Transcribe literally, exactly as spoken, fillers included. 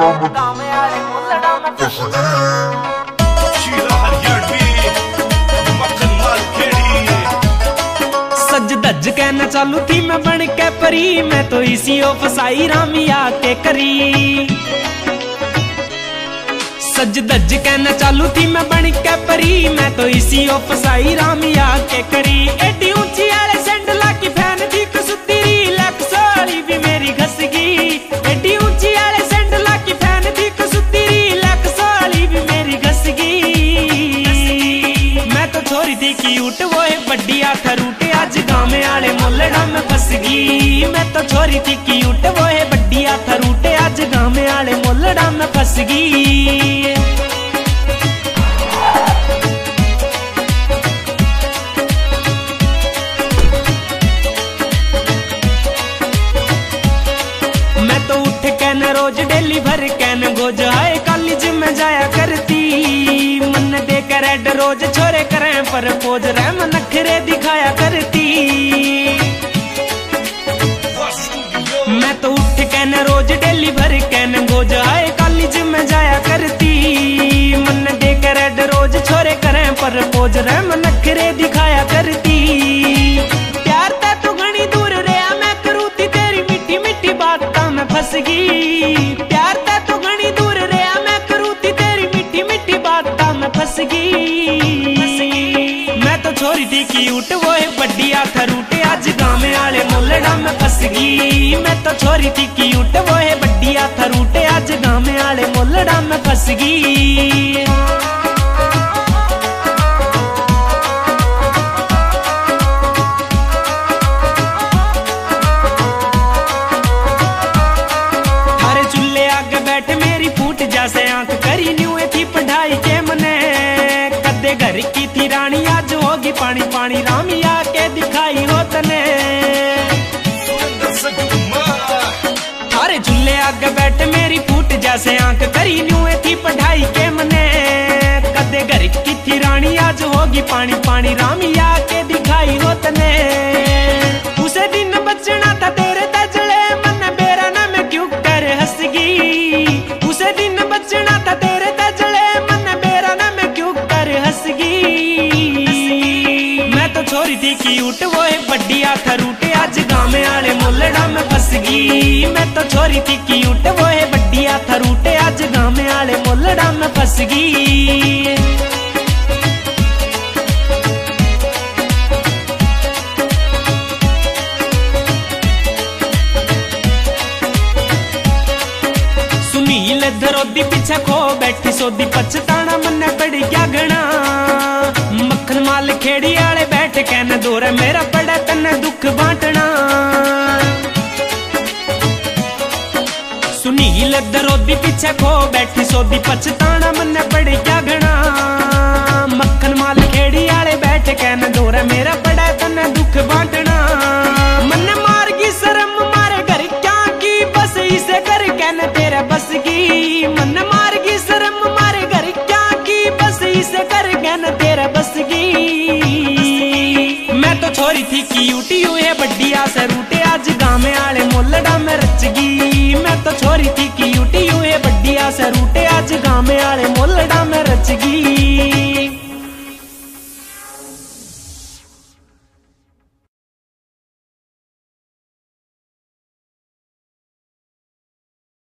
सज धज के न चालू थी मैं बन के परी, मैं तो इसी ओ फसाई रामी आके करी। सज धज के न चालू थी मैं बन के परी, मैं तो इसी ओ फसाई रामी आके करी। एडी ऊंची आले सैंडला की फैन थी कसुतीरी, लक साली भी मेरी घस गई। एडी ऊंची आले सैंडला की फैन थी कसुतीरी, लक साली भी मेरी घस गई। मैं तो छोरी थी क्यूट वो है बड्डी आखर उठे, आज गाँव में आले मोलड़ा में फंस गई। मैं तो छोरी थी क्यूट वो है बड्डी आखर उठे, आज गाँव में आले मोलड़ा में फंस गई। मैं तो उठ के न रोज डेली भर के न गोज आए कॉलेज में जाया करती। मन देकर रेड रोज छोरे करें पर पोज रैम नखरे दिखाया करती। मैं तो उठ के न रोज डेली भर के न गोज आए कॉलेज में जाया करती। मन देकर रेड रोज छोरे करें पर पोज रैम नखरे दिखाया करती। प्यार ता तो घनी दूर रहा मैं करूती तेरी मीठी मीठी बात में फंस गई। प्यार ता तो घनी दूर रहा मैं करूती तेरी मीठी मीठी बात में फंस गई। मैं तो छोरी थी क्यूट वो है बड्डी आखर उठे, आज गाँव में आले मोलड़ा में फंस गई। मैं तो छोरी थी क्यूट वो है बड्डी आखर उठे, आज गाँव में आले मोलड़ा में फंस गई। जैसे आंख करी न्यू थी पढ़ाई के मने, कदे घर की थी रानी आज होगी पानी पानी रामी आके दिखाई हो तने। अरे झूले आगे बैठ मेरी फूट जैसे आंख करी न्यू थी पढ़ाई के मने, कदे घर की थी रानी आज होगी पानी पानी रामी आके दिखाई हो तने। उसे दिन बचना था तेरे तजड़े मन बेरा ना मैं क्यों कर हंस गई। उसे दिन बचना था तेरे तजड़े मन बेरा ना मैं क्यों कर हंस गई। मैं तो छोरी थी क्यूट वो है बड्डी आखर उठे, आज गाँव में आले मोलड़ा में फंस गई। मैं तो छोरी थी क्यूट वो है बड्डी आखर उठे, आज गाँव में आले मोलड़ा में फंस गई। धरोदी पीछे खो बैठी सोदी पछताना मन पड़ गया घना। मक्खन माल खेड़ी आले बैठ के न दौरे मेरा पड़ा तन्ने दुख बांटना। सुनील धरोदी पीछे खो बैठी सोदी पछताना मन पड़ गया घना। मक्खन माल खेड़ी आले बैठ के न दौरे मेरा पड़ा तन्ने दुख बांटना। मन मार गई शर्म मारे घर क्या की बस इसे कर के न तेरे बस की। मन मार गई शर्म मारे घर क्या की बस इसे कर के न तेरे बस की। मैं तो छोरी थी क्यूटी हुए बड्डी आसे रूटे, आज गाँव में आले मोलड़ा में रच गई। मैं तो छोरी थी क्यूटी हुए बड्डी आसे रूटे, आज गाँव में आले मोलड़ा में रच गई।